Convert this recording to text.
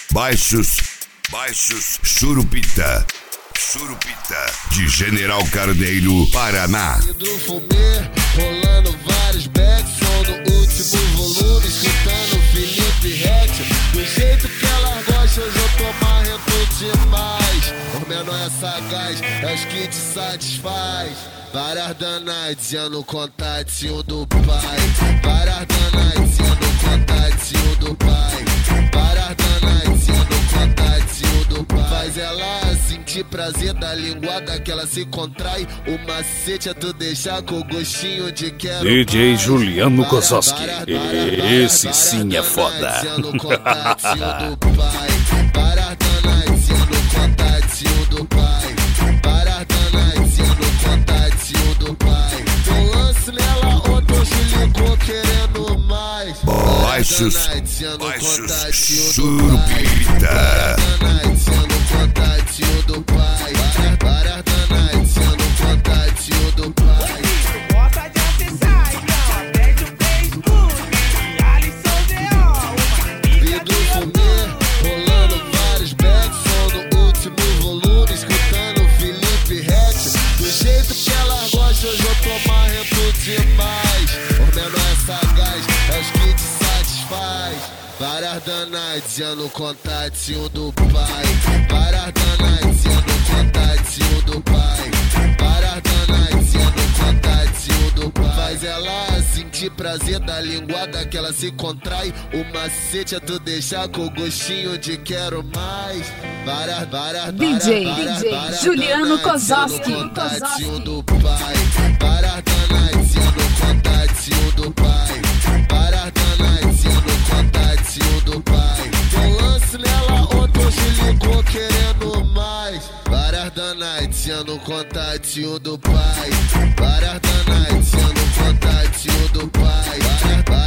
Baixos, Churupita, de General Carneiro, Paraná. Hidrofumê, rolando vários backs, som no último volume, escutando Felipe Rett. Do jeito que ela gosta, hoje eu tô marrento demais. O menor é sagaz, é os que te satisfaz. Várias danadinhas no contatinho do pai. Várias danadinhas no contatinho do pai. Várias danadinhas no contatinho do pai. Faz ela sentir prazer da linguada que ela se contrai. O macete é tu deixar com gostinho de quero DJ mais. Juliano Kozowski, esse sim é foda. No contatinho do pai. Várias danadinhas no contatinho do pai. Várias danadinhas no contatinho do pai. Deu lance nela, outro ligou querendo mais. Baixos, Churupita. Danadinha no contatinho do pai. Várias danadinhas no contatinho do pai. Gosta de acessar, então atende o Facebook. Alisson D.O. Hidrofumê, rolando vários backs, som no último volume, escutando Felipe Rett. Do jeito que ela gosta, hoje eu tô marrento demais. O menor é sagaz, é os que te satisfaz. Várias danadinhas no contatinho do pai. Várias danadinhas no contatinho do pai. Várias danadinhas no contatinho do pai. Faz ela sentir prazer da linguada que ela se contrai. O macete é tu deixar com gostinho de quero mais. Várias DJ Juliano Kozowski. no contatinho do pai. Várias danadinhas no contatinho do pai. Várias danadinhas no contatinho do pai. Deu lance nela, outro ligou querendo mais. Várias danadinhas no contatinho do pai. Várias danadinhas no contatinho do pai.